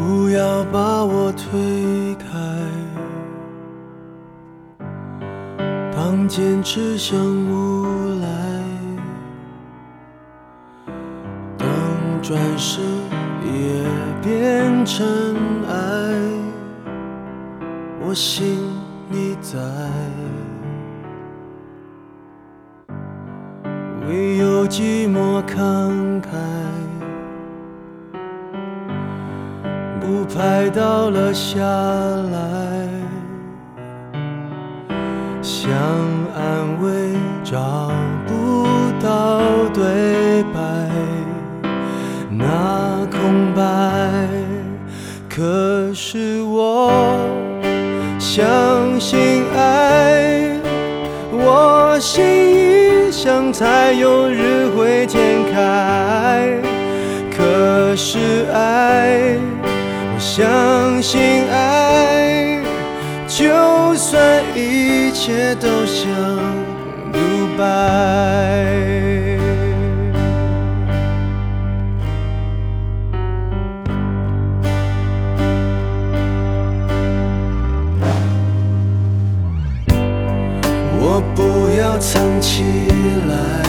不要把我推开，当坚持像无赖，当转身也变尘埃，我信你在，唯有寂寞慷慨，不拍倒了下来，想安慰找不到对白，那空白。可是我相信爱，我心一向才有日会天开。可是爱，我相信爱，就算一切都像独白。我不要藏起来，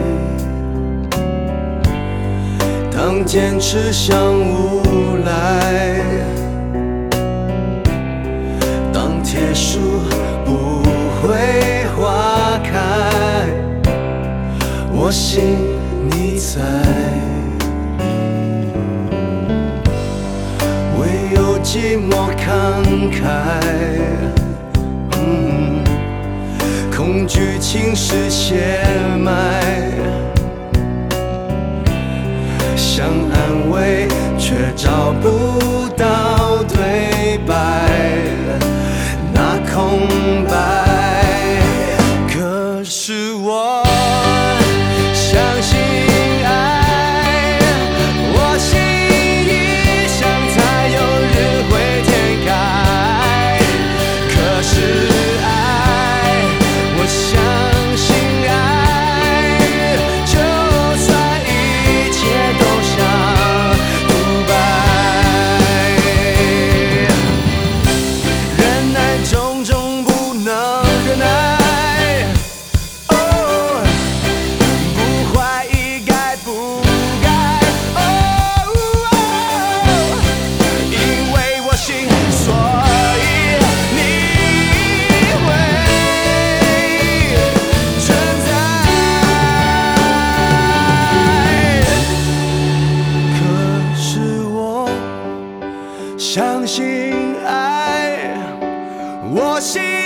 当坚持像无赖，当铁树不会花开，我信你在，唯有寂寞慷慨，恐惧侵蚀血脉，想安慰却找不到对白，那空白。可是我相信爱，我心一向才有日会天开。可是我相信爱，就算一切都像独白，忍耐种种不能忍耐，不怀疑该不该，因为我信，所以你会相信爱，我信。